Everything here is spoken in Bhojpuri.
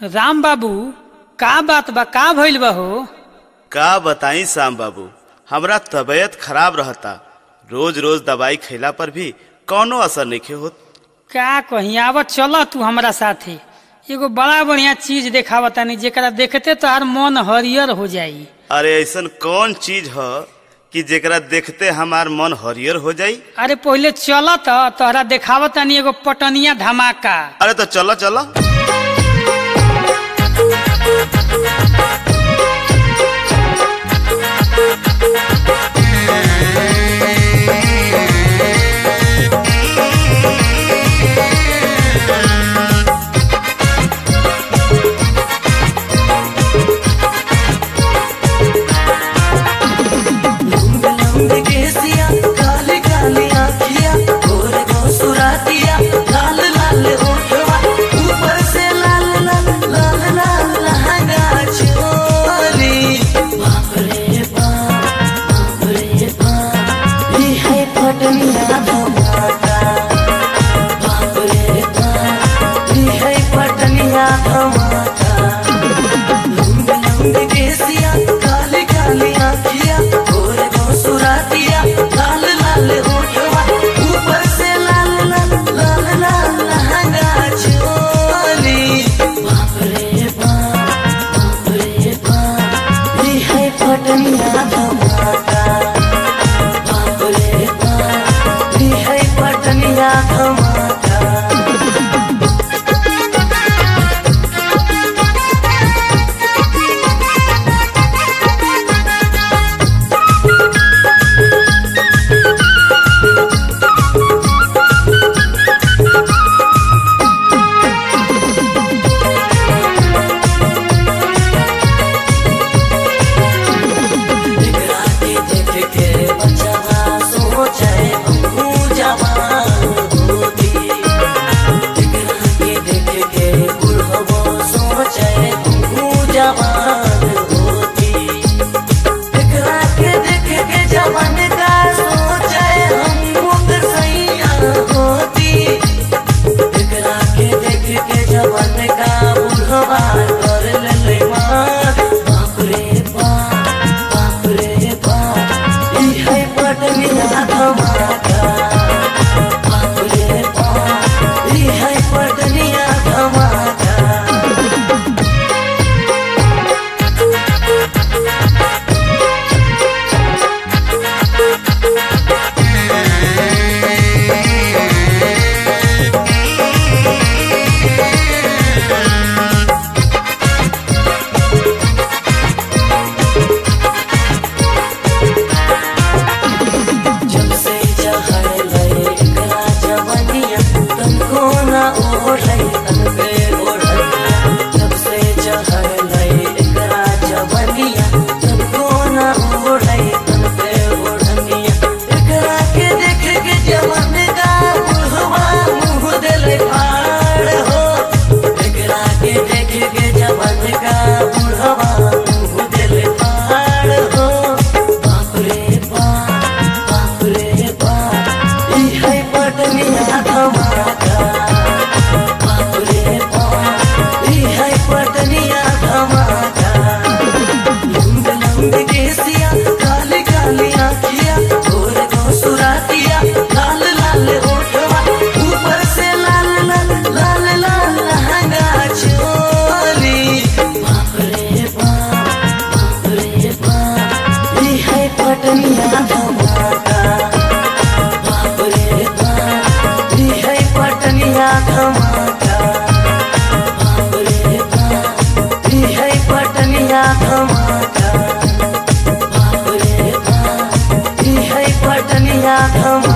राम बाबू का बात बा, का भइल बा हो? का बताई श्याम बाबू, हमरा तबीयत खराब रहता। रोज रोज दवाई खैला पर भी कौनो असर नहीं होत। का कहीं आवत चल तू हमरा साथे, एगो बड़ा बढ़िया चीज देखावतानी जेकरा देखते तो हर मन हरियर हो जाई। अरे ऐसन कौन चीज है कि जेकरा देखते हमार मन हरियर हो जाई? अरे पहले चल तोहरा देखावतानी एगो पटनिया धमाका। अरे तो चलो चलो। पटनिया धमाका।